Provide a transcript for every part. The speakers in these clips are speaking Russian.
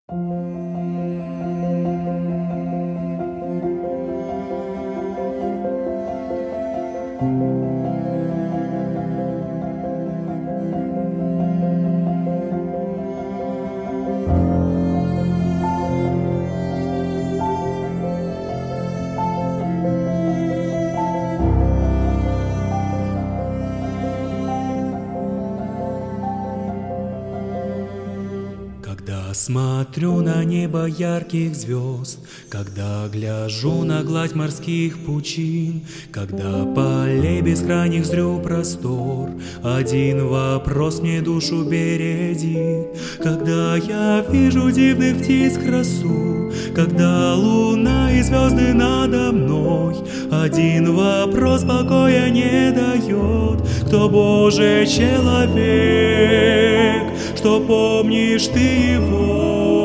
Когда смотрю на небо ярких звезд, когда гляжу на гладь морских пучин, когда полей бескрайних зрю простор, один вопрос мне душу бередит. Когда я вижу дивных птиц красу, когда луна и звезды надо мной, один вопрос покоя не дает: кто Божий человек, что помнишь ты его?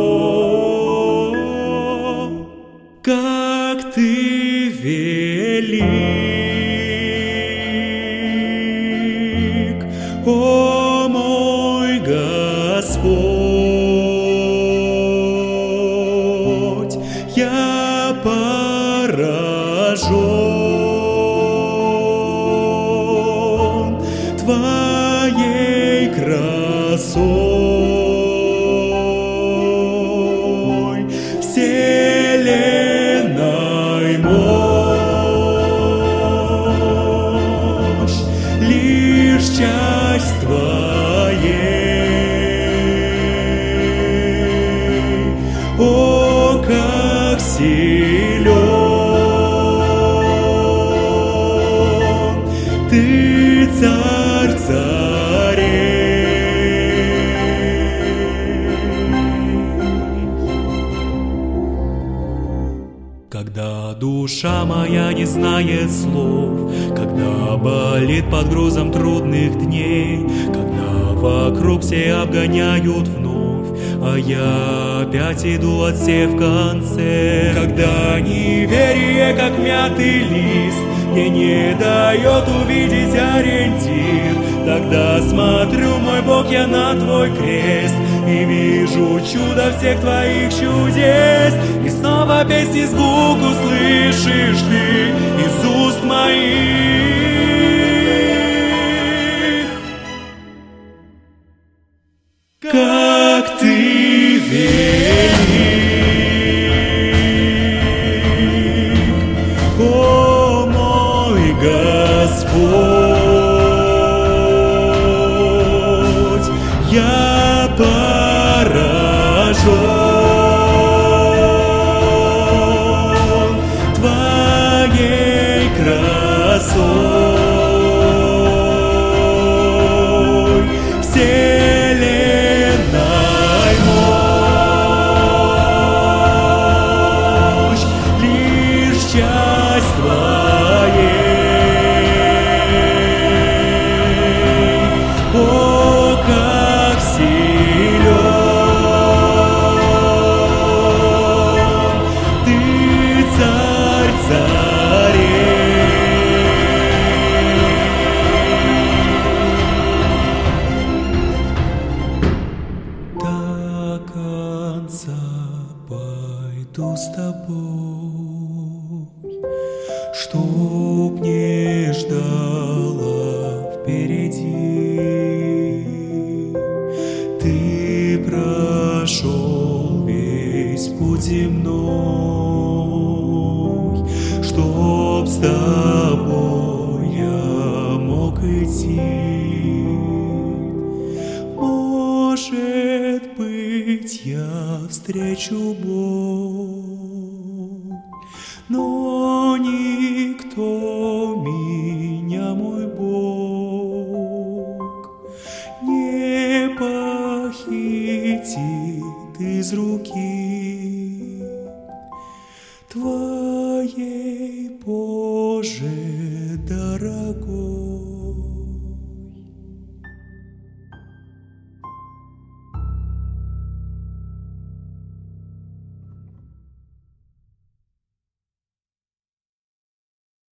Как ты велик, о мой Господь, я поражен Твоей красой, вселенной мощь, лишь часть Твоей. О, как силен Ты, Царь царей. Когда душа моя не знает слов, когда болит под грузом трудных дней, когда вокруг все обгоняют вновь, а я опять иду от все в конце. Когда неверие, как мятый лист, мне не дает увидеть ориентир, тогда смотрю, мой Бог, я на Твой крест и вижу чудо всех Твоих чудес. И снова песни звук услышишь Ты из уст моих. Как Ты велик, о мой Господь, я поражен Твоей красой, вселенной мощь, лишь часть Твоей. О, как силен Ты, Царь царей. До конца пойду с Тобой, чтоб не ждала впереди. Ты прошел весь путь земной, чтоб с Тобой я мог идти. Может быть, я встречу боль, но никто меня, мой Бог, не похитит из руки Твоей, Боже дорогой.